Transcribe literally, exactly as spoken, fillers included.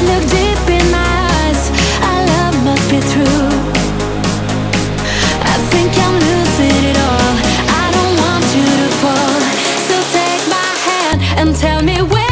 Look deep in my eyes, our love must be true. I think I'm losing it all. I don't want you to fall. So take my hand and tell me where